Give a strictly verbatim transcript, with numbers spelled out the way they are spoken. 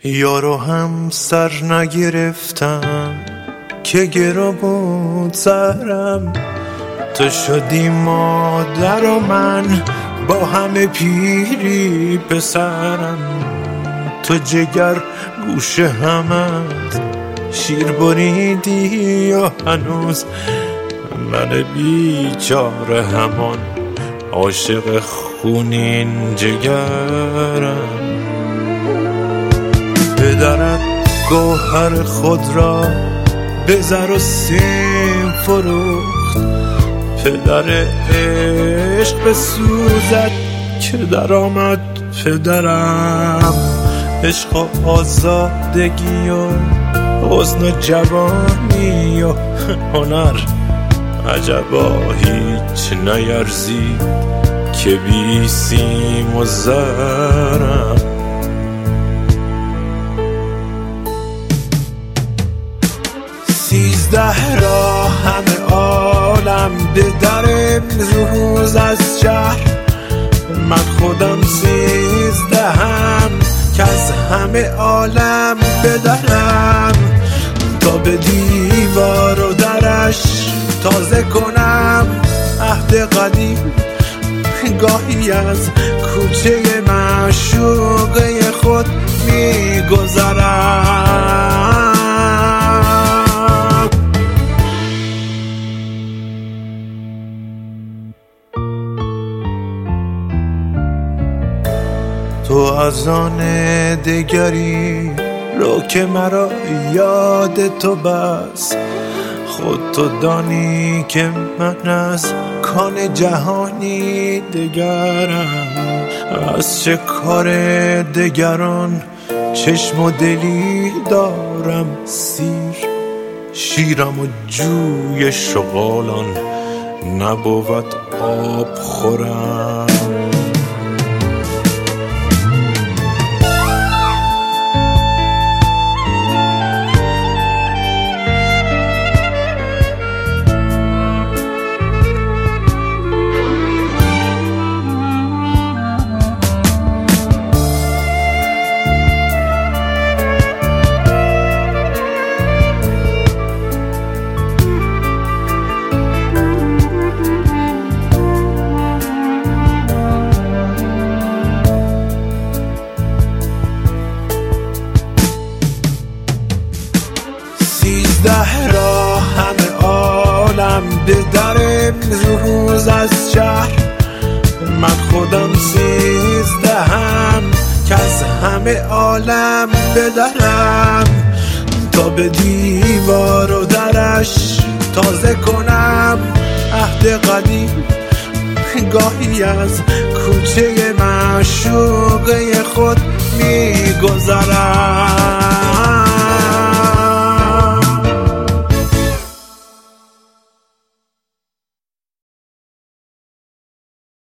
یارو هم سر نگرفتم که گرا بود سرم، تو شدی مادر و من با همه پیری پسرم. تو جگر گوشه همت شیر بریدی و هنوز من بیچاره همان عاشق خونین جگرم. پدرت گوهر خود را به زر و سیم فروخت، پدر عشق به سوزد که در آمد پدرم. عشق و آزادگی و حسن و جوانی و هنر عجبا هیچ نیرزید که بی سیم و زرم. سیزده را همه عالم به در امروز از شهر، من خودم سیزدهم که از همه عالم بدرم، تا به دیوار و درش تازه کنم عهد قدیم. گاهی از کوچه معشوقه خود میگذرم. تو از آن دگری رو که مرا یاد تو بس، خود تو دانی که من از کان جهانی دگرم. از چه کار دگران چشم و دلی دارم سیر، شیرم و جوی شغالان نبود آب خورم. سیزده را همه عالم به در امروز از شهر، من خودم سیزدهم که از همه عالم بدرم، تا به دیوار و درش تازه کنم عهد قدیم. گاهی از کوچه معشوقه خود میگذرم.